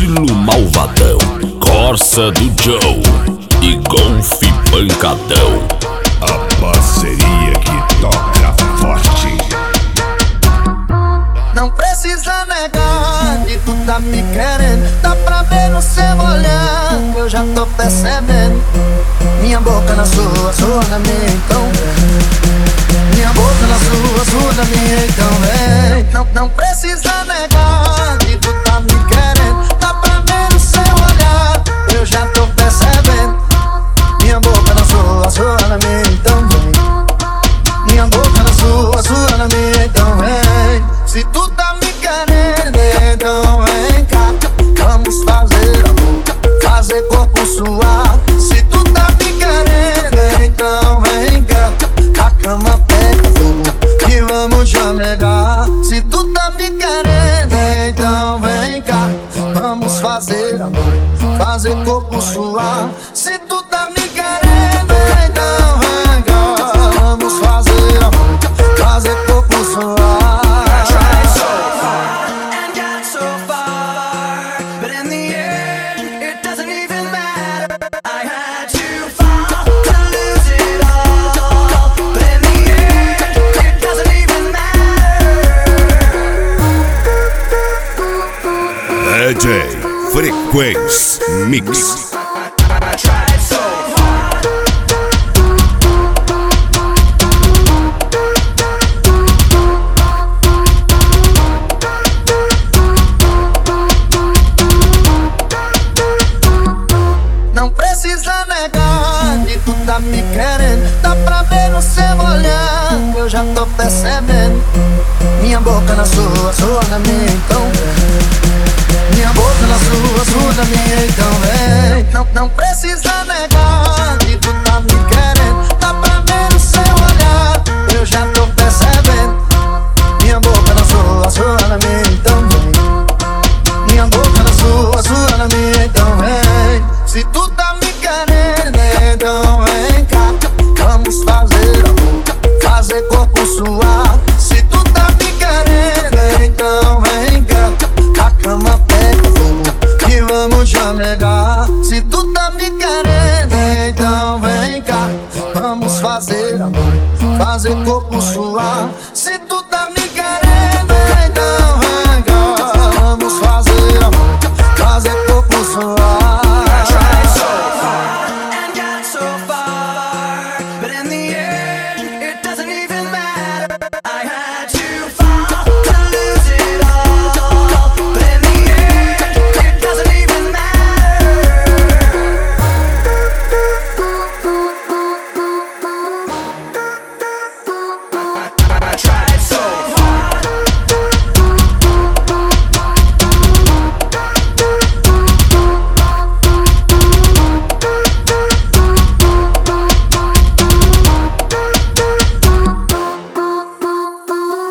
estilo malvadão, Corsa do Joe e Golf Pancadão. A parceria que toca forte. Não precisa negar que tu tá me querendo. Dá pra ver no seu olhar que eu já tô percebendo. Minha boca na sua na minha, então. Minha boca na sua na minha, então vem. Não precisa negar que tu tá me querendo. Dá pra ver no seu olhar que eu já tô percebendo. Minha boca na sua na minha, então vem. Minha boca na sua na minha, então vem. Se tu tá me querendo, então vem cá. Vamos fazer amor, fazer corpo suar. Se tu tá me querendo, então vem cá. A cama pega fogo e vamos chamegar. Se tu tá me querendo, então vem cá. Vamos fazer amor, fazer corpo suar. Se tu tá me querendo, então vem cá. Vamos fazer amor, fazer corpo suar. DJ Frequência Mix. Não precisa negar que tu tá me querendo. Dá pra ver no seu olhar que eu já tô percebendo. Minha boca na sua na minha, então. Minha boca na sua na minha, então vem. Não precisa